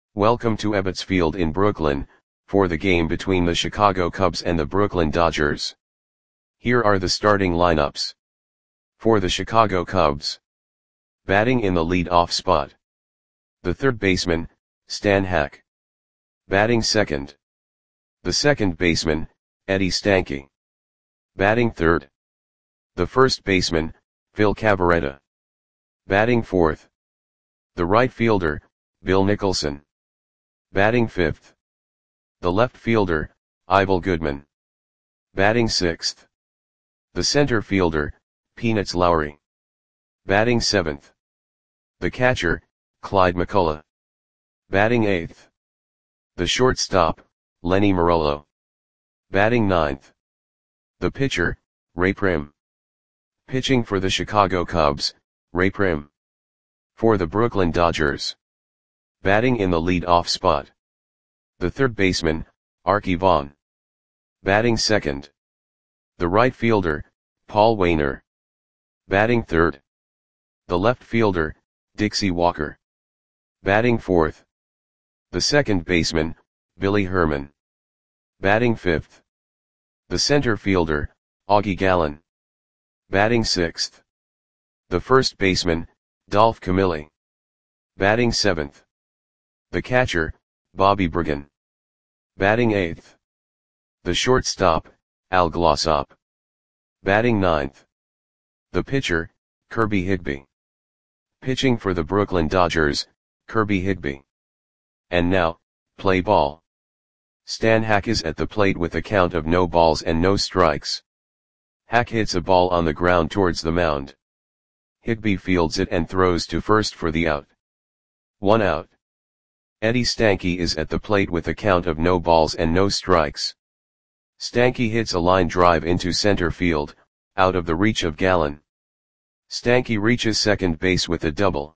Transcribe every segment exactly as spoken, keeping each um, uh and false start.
Welcome to Ebbets Field in Brooklyn, for the game between the Chicago Cubs and the Brooklyn Dodgers. Here are the starting lineups. For the Chicago Cubs. Batting in the lead-off spot. The third baseman, Stan Hack. Batting second. The second baseman, Eddie Stanky. Batting third. The first baseman, Phil Cavarretta. Batting fourth. The right fielder, Bill Nicholson. Batting fifth. The left fielder, Ivel Goodman. Batting sixth. The center fielder, Peanuts Lowry. Batting seventh. The catcher, Clyde McCullough. Batting eighth. The shortstop, Lenny Marollo. Batting ninth. The pitcher, Ray Prim. Pitching for the Chicago Cubs, Ray Prim. For the Brooklyn Dodgers. Batting in the lead-off spot. The third baseman, Arky Vaughan. Batting second. The right fielder, Paul Waner. Batting third. The left fielder, Dixie Walker. Batting fourth. The second baseman, Billy Herman. Batting fifth. The center fielder, Augie Gallen. Batting sixth. The first baseman, Dolph Camilli. Batting seventh. The catcher, Bobby Bergen. Batting eighth. The shortstop, Al Glossop. Batting ninth. The pitcher, Kirby Higbee. Pitching for the Brooklyn Dodgers, Kirby Higbee. And now, play ball. Stan Hack is at the plate with a count of no balls and no strikes. Hack hits a ball on the ground towards the mound. Higbee fields it and throws to first for the out. One out. Eddie Stanky is at the plate with a count of no balls and no strikes. Stanky hits a line drive into center field, out of the reach of Gallen. Stanky reaches second base with a double.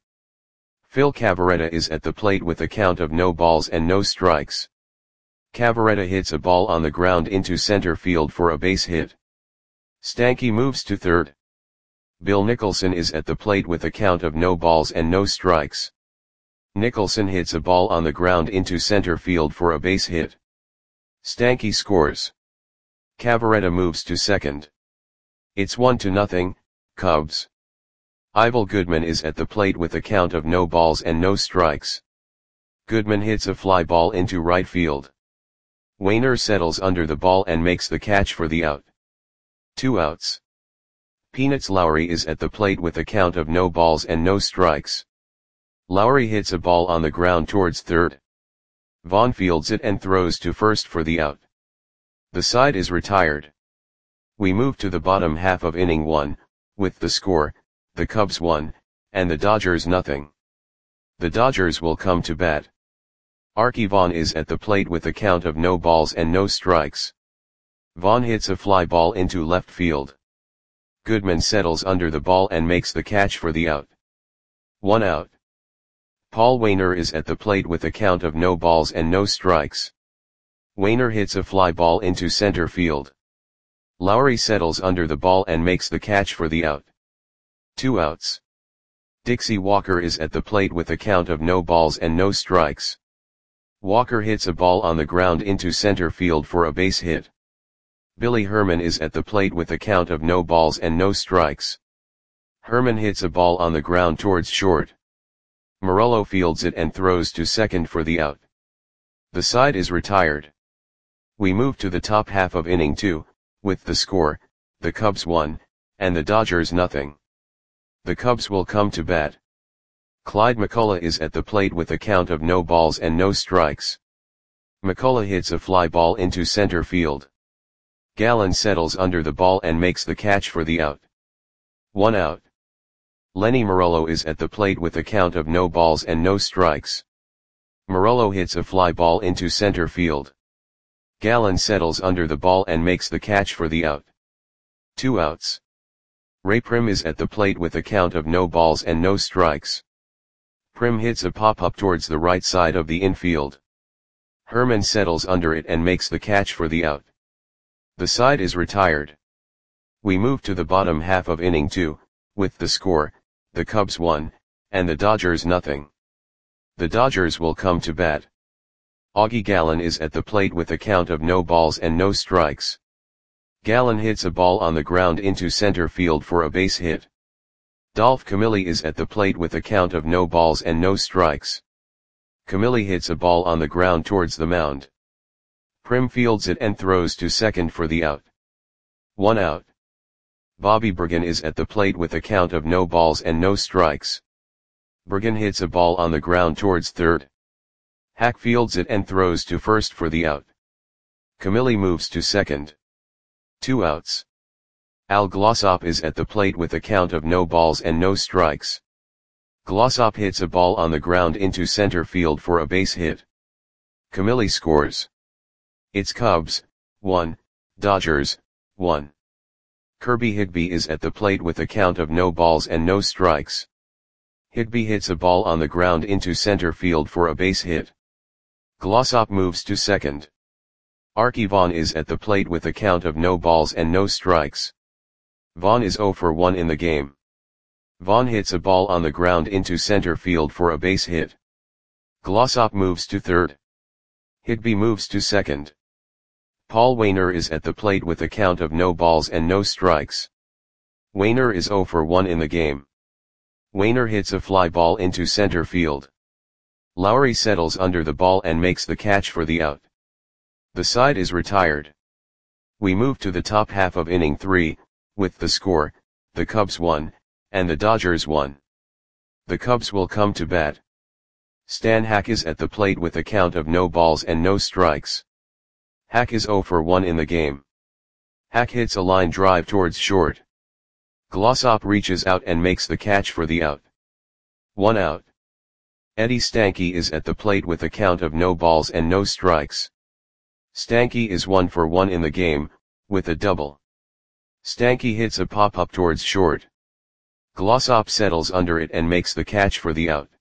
Phil Cavarretta is at the plate with a count of no balls and no strikes. Cavarretta hits a ball on the ground into center field for a base hit. Stanky moves to third. Bill Nicholson is at the plate with a count of no balls and no strikes. Nicholson hits a ball on the ground into center field for a base hit. Stanky scores. Cavarretta moves to second. It's one to nothing, Cubs. Ivel Goodman is at the plate with a count of no balls and no strikes. Goodman hits a fly ball into right field. Waner settles under the ball and makes the catch for the out. Two outs. Peanuts Lowry is at the plate with a count of no balls and no strikes. Lowry hits a ball on the ground towards third. Vaughan fields it and throws to first for the out. The side is retired. We move to the bottom half of inning one, with the score, the Cubs one, and the Dodgers nothing. The Dodgers will come to bat. Arky Vaughan is at the plate with a count of no balls and no strikes. Vaughan hits a fly ball into left field. Goodman settles under the ball and makes the catch for the out. One out. Paul Waner is at the plate with a count of no balls and no strikes. Waner hits a fly ball into center field. Lowry settles under the ball and makes the catch for the out. Two outs. Dixie Walker is at the plate with a count of no balls and no strikes. Walker hits a ball on the ground into center field for a base hit. Billy Herman is at the plate with a count of no balls and no strikes. Herman hits a ball on the ground towards short. Marollo fields it and throws to second for the out. The side is retired. We move to the top half of inning two, with the score, the Cubs one, and the Dodgers nothing. The Cubs will come to bat. Clyde McCullough is at the plate with a count of no balls and no strikes. McCullough hits a fly ball into center field. Gallen settles under the ball and makes the catch for the out. One out. Lenny Marollo is at the plate with a count of no balls and no strikes. Marollo hits a fly ball into center field. Gallen settles under the ball and makes the catch for the out. Two outs. Ray Prim is at the plate with a count of no balls and no strikes. Prim hits a pop-up towards the right side of the infield. Herman settles under it and makes the catch for the out. The side is retired. We move to the bottom half of inning two, with the score, the Cubs one, and the Dodgers nothing. The Dodgers will come to bat. Augie Gallen is at the plate with a count of no balls and no strikes. Gallen hits a ball on the ground into center field for a base hit. Dolph Camilli is at the plate with a count of no balls and no strikes. Camilli hits a ball on the ground towards the mound. Prim fields it and throws to second for the out. One out. Bobby Bergen is at the plate with a count of no balls and no strikes. Bergen hits a ball on the ground towards third. Hack fields it and throws to first for the out. Camilli moves to second. Two outs. Al Glossop is at the plate with a count of no balls and no strikes. Glossop hits a ball on the ground into center field for a base hit. Camilli scores. It's Cubs, one, Dodgers, one. Kirby Higby is at the plate with a count of no balls and no strikes. Higby hits a ball on the ground into center field for a base hit. Glossop moves to second. Arky Vaughan is at the plate with a count of no balls and no strikes. Vaughan is zero for one in the game. Vaughan hits a ball on the ground into center field for a base hit. Glossop moves to third. Higby moves to second. Paul Waner is at the plate with a count of no balls and no strikes. Waner is zero for one in the game. Waner hits a fly ball into center field. Lowry settles under the ball and makes the catch for the out. The side is retired. We move to the top half of inning three, with the score, the Cubs won, and the Dodgers won. The Cubs will come to bat. Stan Hack is at the plate with a count of no balls and no strikes. Hack is zero for one in the game. Hack hits a line drive towards short. Glossop reaches out and makes the catch for the out. One out. Eddie Stanky is at the plate with a count of no balls and no strikes. Stanky is one for one in the game, with a double. Stanky hits a pop-up towards short. Glossop settles under it and makes the catch for the out.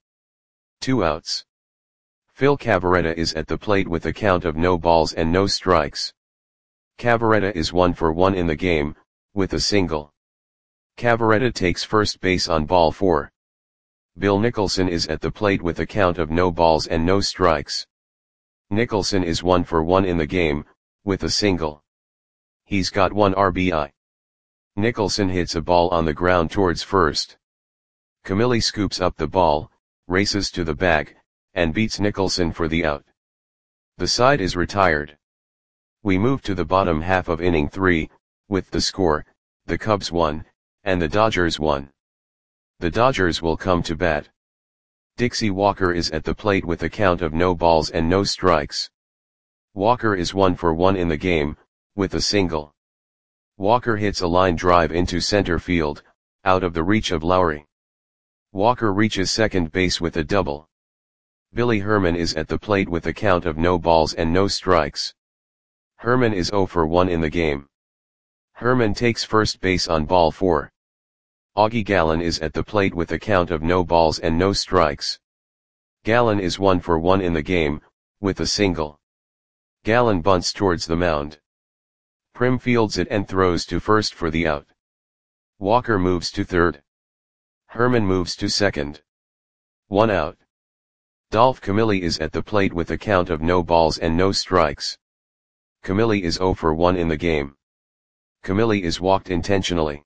Two outs. Phil Cavarretta is at the plate with a count of no balls and no strikes. Cavarretta is one for one in the game, with a single. Cavarretta takes first base on ball four. Bill Nicholson is at the plate with a count of no balls and no strikes. Nicholson is one for one in the game, with a single. He's got one R B I. Nicholson hits a ball on the ground towards first. Camilli scoops up the ball, races to the bag, and beats Nicholson for the out. The side is retired. We move to the bottom half of inning three, with the score, the Cubs won, and the Dodgers won. The Dodgers will come to bat. Dixie Walker is at the plate with a count of no balls and no strikes. Walker is one for one in the game, with a single. Walker hits a line drive into center field, out of the reach of Lowry. Walker reaches second base with a double. Billy Herman is at the plate with a count of no balls and no strikes. Herman is zero for one in the game. Herman takes first base on ball four. Augie Gallen is at the plate with a count of no balls and no strikes. Gallen is one for one in the game, with a single. Gallen bunts towards the mound. Prim fields it and throws to first for the out. Walker moves to third. Herman moves to second. One out. Dolph Camilli is at the plate with a count of no balls and no strikes. Camilli is zero for one in the game. Camilli is walked intentionally.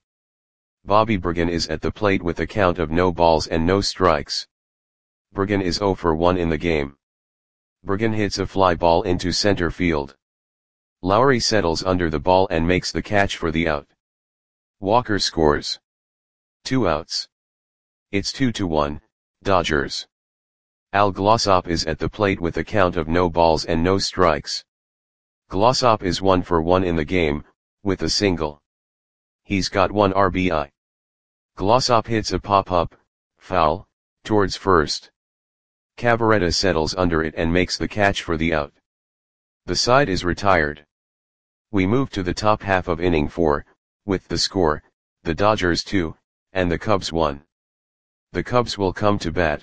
Bobby Bergen is at the plate with a count of no balls and no strikes. Bergen is zero for one in the game. Bergen hits a fly ball into center field. Lowry settles under the ball and makes the catch for the out. Walker scores. Two outs. It's two to one, Dodgers. Al Glossop is at the plate with a count of no balls and no strikes. Glossop is one for one in the game, with a single. He's got one R B I. Glossop hits a pop-up, foul, towards first. Cavarretta settles under it and makes the catch for the out. The side is retired. We move to the top half of inning four, with the score, the Dodgers two, and the Cubs one. The Cubs will come to bat.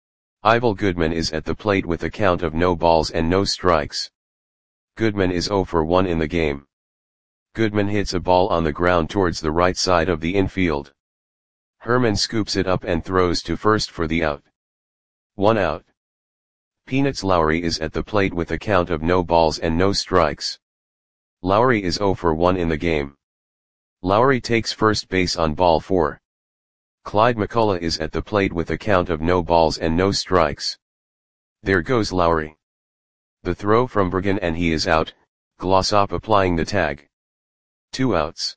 Ivel Goodman is at the plate with a count of no balls and no strikes. Goodman is zero for one in the game. Goodman hits a ball on the ground towards the right side of the infield. Herman scoops it up and throws to first for the out. One out. Peanuts Lowry is at the plate with a count of no balls and no strikes. Lowry is zero for one in the game. Lowry takes first base on ball four. Clyde McCullough is at the plate with a count of no balls and no strikes. There goes Lowry. The throw from Bergen and he is out, Glossop applying the tag. Two outs.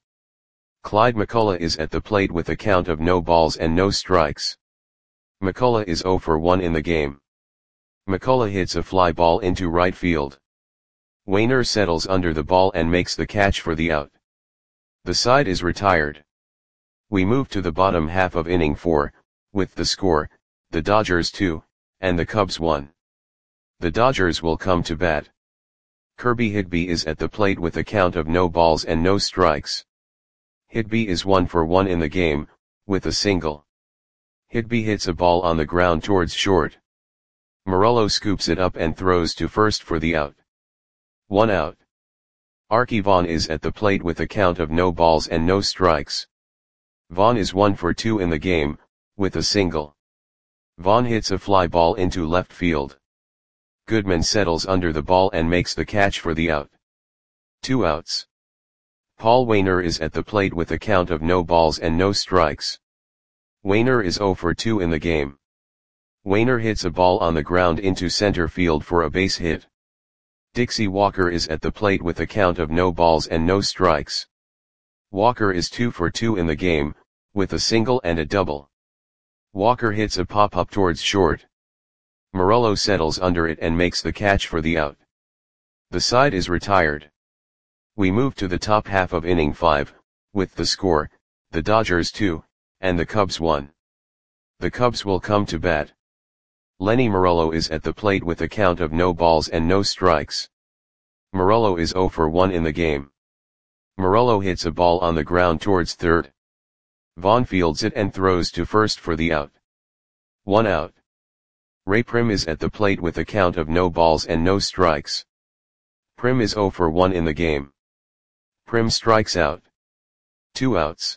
Clyde McCullough is at the plate with a count of no balls and no strikes. McCullough is zero for one in the game. McCullough hits a fly ball into right field. Wainer settles under the ball and makes the catch for the out. The side is retired. We move to the bottom half of inning four, with the score, the Dodgers two, and the Cubs one. The Dodgers will come to bat. Kirby Higby is at the plate with a count of no balls and no strikes. Higby is one for one in the game, with a single. Higby hits a ball on the ground towards short. Morello scoops it up and throws to first for the out. One out. Arky Vaughan is at the plate with a count of no balls and no strikes. Vaughan is one for two in the game, with a single. Vaughan hits a fly ball into left field. Goodman settles under the ball and makes the catch for the out. Two outs. Paul Wainer is at the plate with a count of no balls and no strikes. Wainer is zero for two in the game. Wainer hits a ball on the ground into center field for a base hit. Dixie Walker is at the plate with a count of no balls and no strikes. Walker is two for two in the game, with a single and a double. Walker hits a pop-up towards short. Morello settles under it and makes the catch for the out. The side is retired. We move to the top half of inning five, with the score, the Dodgers two, and the Cubs one. The Cubs will come to bat. Lenny Morello is at the plate with a count of no balls and no strikes. Morello is zero for one in the game. Morello hits a ball on the ground towards third. Vaughan fields it and throws to first for the out. One out. Ray Prim is at the plate with a count of no balls and no strikes. Prim is zero for one in the game. Prim strikes out. Two outs.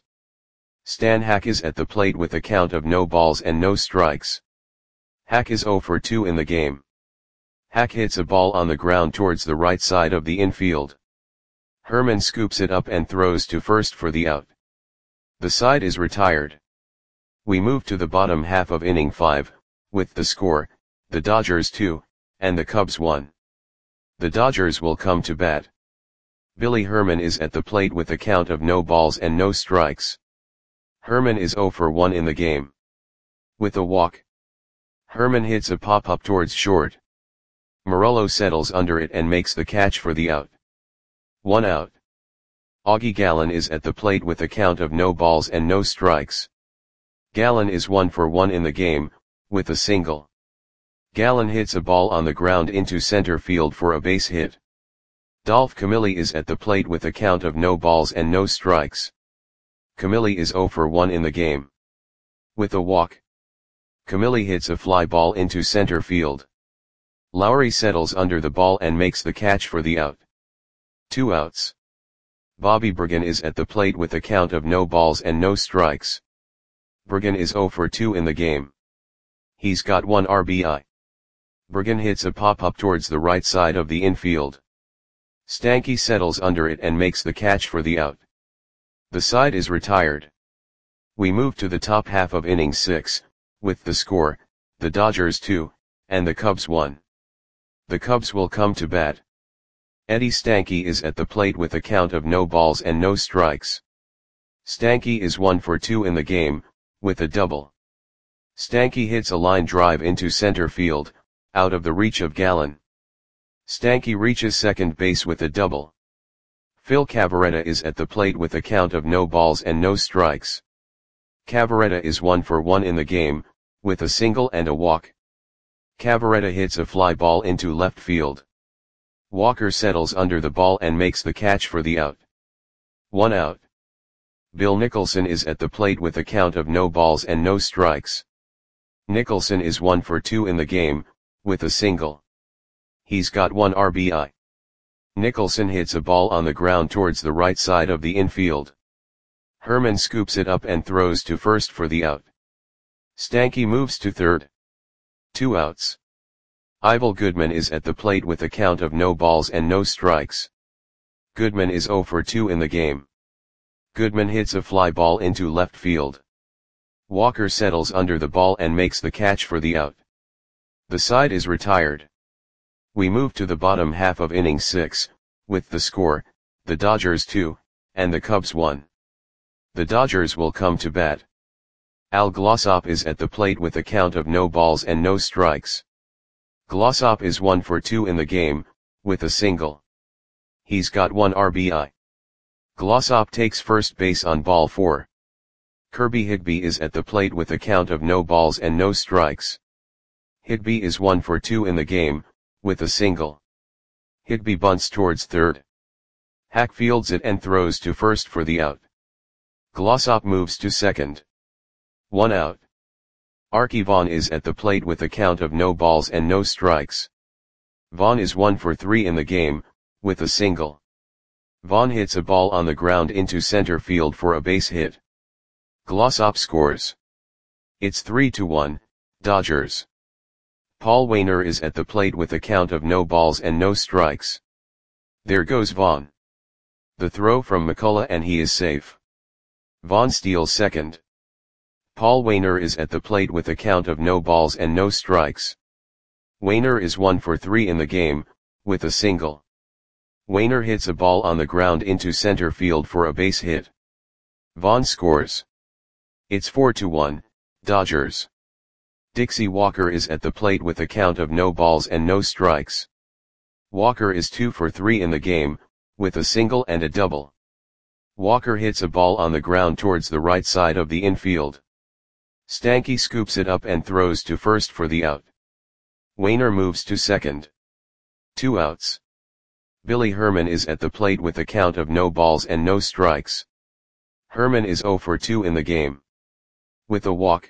Stan Hack is at the plate with a count of no balls and no strikes. Hack is zero for two in the game. Hack hits a ball on the ground towards the right side of the infield. Herman scoops it up and throws to first for the out. The side is retired. We move to the bottom half of inning five, with the score, the Dodgers two, and the Cubs one. The Dodgers will come to bat. Billy Herman is at the plate with a count of no balls and no strikes. Herman is zero for one in the game. With a walk. Herman hits a pop-up towards short. Morello settles under it and makes the catch for the out. One out. Augie Gallen is at the plate with a count of no balls and no strikes. Gallen is one for one in the game, with a single. Gallen hits a ball on the ground into center field for a base hit. Dolph Camilli is at the plate with a count of no balls and no strikes. Camilli is zero for one in the game. With a walk. Camilli hits a fly ball into center field. Lowry settles under the ball and makes the catch for the out. Two outs. Bobby Bergen is at the plate with a count of no balls and no strikes. Bergen is zero for two in the game. He's got one R B I. Bergen hits a pop-up towards the right side of the infield. Stanky settles under it and makes the catch for the out. The side is retired. We move to the top half of inning six, with the score, the Dodgers two, and the Cubs one. The Cubs will come to bat. Eddie Stanky is at the plate with a count of no balls and no strikes. Stanky is one for two in the game, with a double. Stanky hits a line drive into center field, out of the reach of Gallen. Stanky reaches second base with a double. Phil Cavarretta is at the plate with a count of no balls and no strikes. Cavarretta is one for one in the game, with a single and a walk. Cavarretta hits a fly ball into left field. Walker settles under the ball and makes the catch for the out. One out. Bill Nicholson is at the plate with a count of no balls and no strikes. Nicholson is one for two in the game, with a single. He's got one R B I. Nicholson hits a ball on the ground towards the right side of the infield. Herman scoops it up and throws to first for the out. Stanky moves to third. Two outs. Ivel Goodman is at the plate with a count of no balls and no strikes. Goodman is zero for two in the game. Goodman hits a fly ball into left field. Walker settles under the ball and makes the catch for the out. The side is retired. We move to the bottom half of inning six, with the score, the Dodgers two, and the Cubs one. The Dodgers will come to bat. Al Glossop is at the plate with a count of no balls and no strikes. Glossop is one for two in the game, with a single. He's got one R B I. Glossop takes first base on ball four. Kirby Higbee is at the plate with a count of no balls and no strikes. Higbee is one for two in the game, with a single. Higbee bunts towards third. Hack fields it and throws to first for the out. Glossop moves to second. One out. Arky Vaughan is at the plate with a count of no balls and no strikes. Vaughan is one for three in the game, with a single. Vaughan hits a ball on the ground into center field for a base hit. Glossop scores. It's three to one, Dodgers. Paul Waner is at the plate with a count of no balls and no strikes. There goes Vaughan. The throw from McCullough and he is safe. Vaughan steals second. Paul Waner is at the plate with a count of no balls and no strikes. Waner is one for three in the game, with a single. Waner hits a ball on the ground into center field for a base hit. Vaughan scores. It's four to one, Dodgers. Dixie Walker is at the plate with a count of no balls and no strikes. Walker is two for three in the game, with a single and a double. Walker hits a ball on the ground towards the right side of the infield. Stanky scoops it up and throws to first for the out. Waner moves to second. Two outs. Billy Herman is at the plate with a count of no balls and no strikes. Herman is zero for two in the game. With a walk.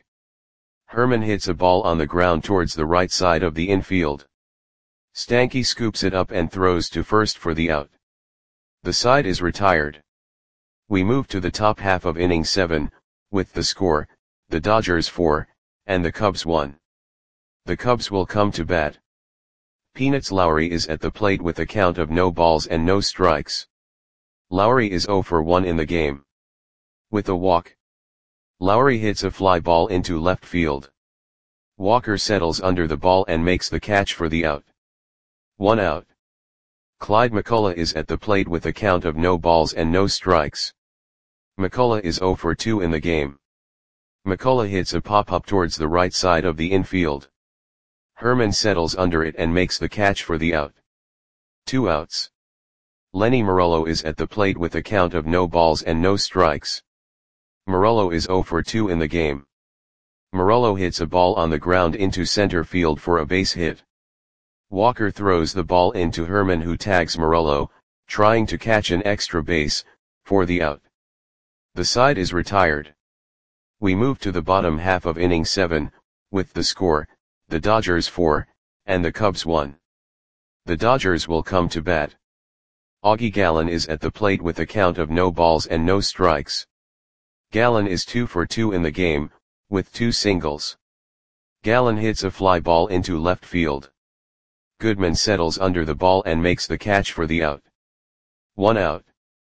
Herman hits a ball on the ground towards the right side of the infield. Stanky scoops it up and throws to first for the out. The side is retired. We move to the top half of inning seven, with the score, the Dodgers four, and the Cubs one. The Cubs will come to bat. Peanuts Lowry is at the plate with a count of no balls and no strikes. Lowry is zero for one in the game. With a walk. Lowry hits a fly ball into left field. Walker settles under the ball and makes the catch for the out. One out. Clyde McCullough is at the plate with a count of no balls and no strikes. McCullough is zero for two in the game. McCullough hits a pop-up towards the right side of the infield. Herman settles under it and makes the catch for the out. Two outs. Lenny Morello is at the plate with a count of no balls and no strikes. Morello is zero for two in the game. Morello hits a ball on the ground into center field for a base hit. Walker throws the ball into Herman, who tags Morello, trying to catch an extra base, for the out. The side is retired. We move to the bottom half of inning seven, with the score, the Dodgers four, and the Cubs one. The Dodgers will come to bat. Augie Gallen is at the plate with a count of no balls and no strikes. Gallen is two for two in the game, with two singles. Gallen hits a fly ball into left field. Goodman settles under the ball and makes the catch for the out. One out.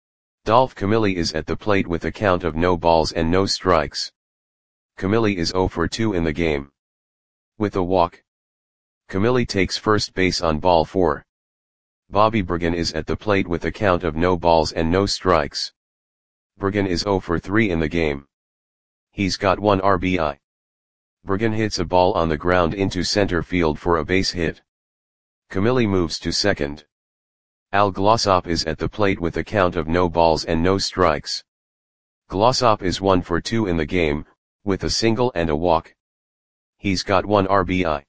Dolph Camilli is at the plate with a count of no balls and no strikes. Camilli is zero for two in the game. With a walk. Camilli takes first base on ball four. Bobby Bergen is at the plate with a count of no balls and no strikes. Bergen is zero for three in the game. He's got one R B I. Bergen hits a ball on the ground into center field for a base hit. Camilli moves to second. Al Glossop is at the plate with a count of no balls and no strikes. Glossop is one for two in the game, with a single and a walk. He's got one R B I.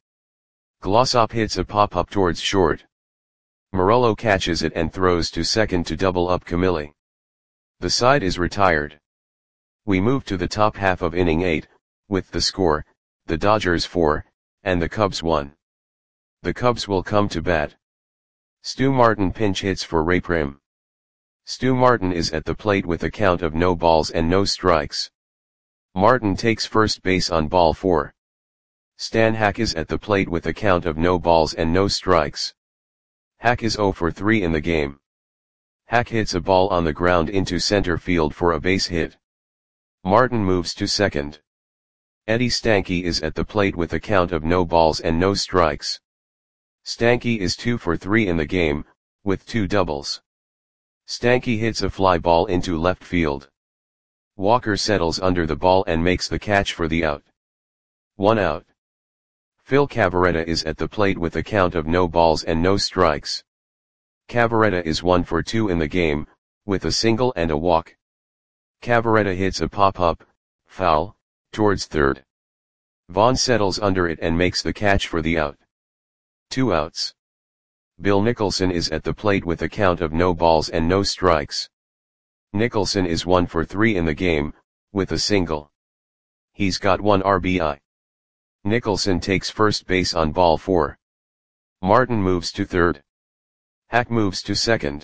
Glossop hits a pop-up towards short. Morello catches it and throws to second to double up Camilli. The side is retired. We move to the top half of inning eight, with the score, the Dodgers four, and the Cubs one. The Cubs will come to bat. Stu Martin pinch hits for Ray Prim. Stu Martin is at the plate with a count of no balls and no strikes. Martin takes first base on ball four. Stan Hack is at the plate with a count of no balls and no strikes. Hack is zero for three in the game. Hack hits a ball on the ground into center field for a base hit. Martin moves to second. Eddie Stanky is at the plate with a count of no balls and no strikes. Stanky is two for three in the game, with two doubles. Stanky hits a fly ball into left field. Walker settles under the ball and makes the catch for the out. One out. Phil Cavarretta is at the plate with a count of no balls and no strikes. Cavarretta is one for two in the game, with a single and a walk. Cavarretta hits a pop-up, foul, towards third. Vaughn settles under it and makes the catch for the out. Two outs. Bill Nicholson is at the plate with a count of no balls and no strikes. Nicholson is one for three in the game, with a single. He's got one R B I. Nicholson takes first base on ball four. Martin moves to third. Hack moves to second.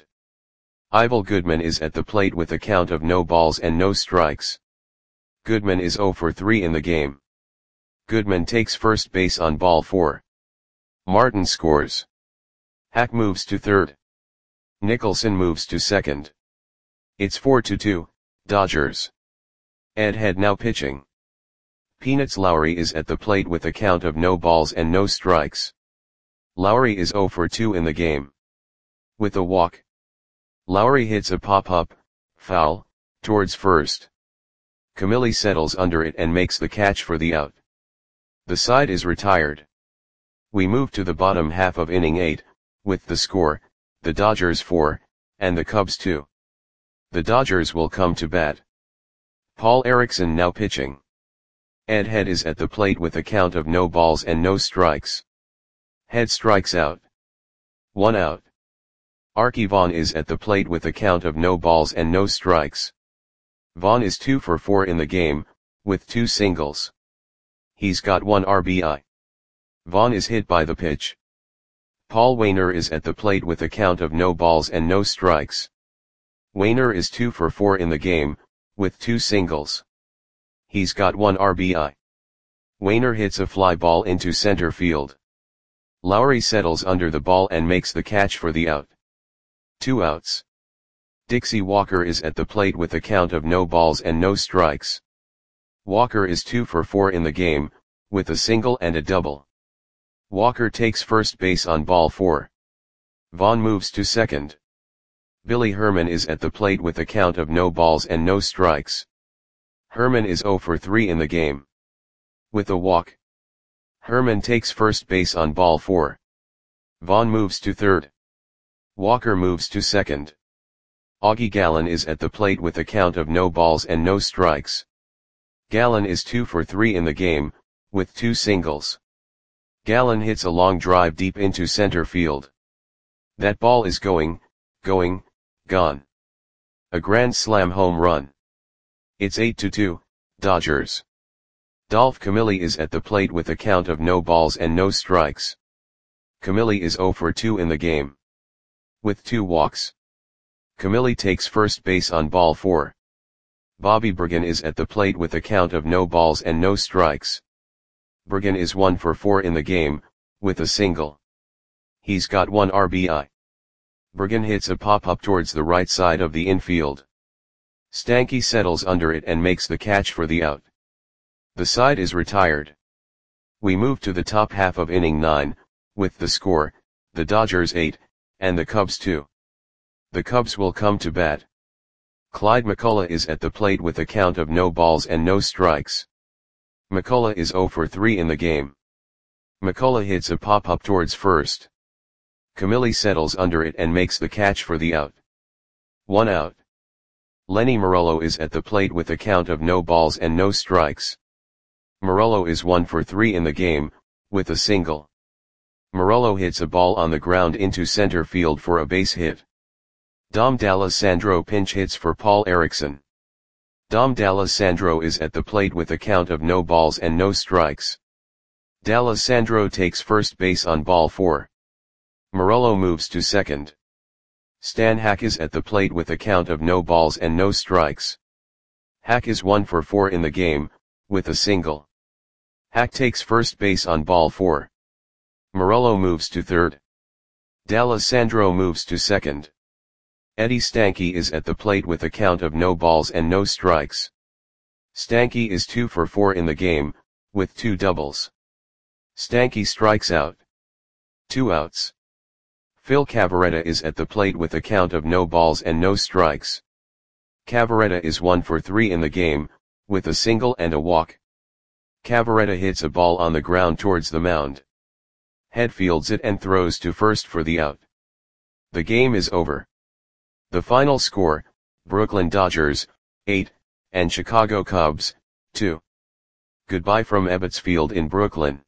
Ivel Goodman is at the plate with a count of no balls and no strikes. Goodman is zero for three in the game. Goodman takes first base on ball four. Martin scores. Hack moves to third. Nicholson moves to second. It's four to two, Dodgers. Ed Head now pitching. Peanuts Lowry is at the plate with a count of no balls and no strikes. Lowry is zero for two in the game. With a walk. Lowry hits a pop-up, foul, towards first. Camilli settles under it and makes the catch for the out. The side is retired. We move to the bottom half of inning eight, with the score, the Dodgers four, and the Cubs two. The Dodgers will come to bat. Paul Erickson now pitching. Ed Head is at the plate with a count of no balls and no strikes. Head strikes out. One out. Archie Vaughn is at the plate with a count of no balls and no strikes. Vaughn is two for four in the game, with two singles. He's got one R B I. Vaughn is hit by the pitch. Paul Waner is at the plate with a count of no balls and no strikes. Waner is two for four in the game, with two singles. He's got one R B I. Waner hits a fly ball into center field. Lowry settles under the ball and makes the catch for the out. Two outs. Dixie Walker is at the plate with a count of no balls and no strikes. Walker is two for four in the game, with a single and a double. Walker takes first base on ball four. Vaughn moves to second. Billy Herman is at the plate with a count of no balls and no strikes. Herman is zero for three in the game. With a walk. Herman takes first base on ball four. Vaughn moves to third. Walker moves to second. Augie Gallen is at the plate with a count of no balls and no strikes. Gallen is two for three in the game, with two singles. Gallen hits a long drive deep into center field. That ball is going, going, gone. A grand slam home run. It's eight to two, Dodgers. Dolph Camilli is at the plate with a count of no balls and no strikes. Camilli is zero for two in the game. With two walks. Camilli takes first base on ball four. Bobby Bergen is at the plate with a count of no balls and no strikes. Bergen is one for four in the game, with a single. He's got one R B I. Bergen hits a pop-up towards the right side of the infield. Stanky settles under it and makes the catch for the out. The side is retired. We move to the top half of inning nine, with the score, the Dodgers eight, and the Cubs two. The Cubs will come to bat. Clyde McCullough is at the plate with a count of no balls and no strikes. McCullough is zero for three in the game. McCullough hits a pop-up towards first. Camilli settles under it and makes the catch for the out. One out. Lenny Morello is at the plate with a count of no balls and no strikes. Morello is one for three in the game, with a single. Morello hits a ball on the ground into center field for a base hit. Dom D'Alessandro pinch hits for Paul Erickson. Dom D'Alessandro is at the plate with a count of no balls and no strikes. D'Alessandro takes first base on ball four. Morello moves to second. Stan Hack is at the plate with a count of no balls and no strikes. Hack is one for four in the game, with a single. Hack takes first base on ball four. Morello moves to third. D'Alessandro moves to second. Eddie Stanky is at the plate with a count of no balls and no strikes. Stanky is two for four in the game, with two doubles. Stanky strikes out. Two outs. Phil Cavarretta is at the plate with a count of no balls and no strikes. Cavarretta is one for three in the game, with a single and a walk. Cavarretta hits a ball on the ground towards the mound. Head fields it and throws to first for the out. The game is over. The final score, Brooklyn Dodgers, eight, and Chicago Cubs, two. Goodbye from Ebbets Field in Brooklyn.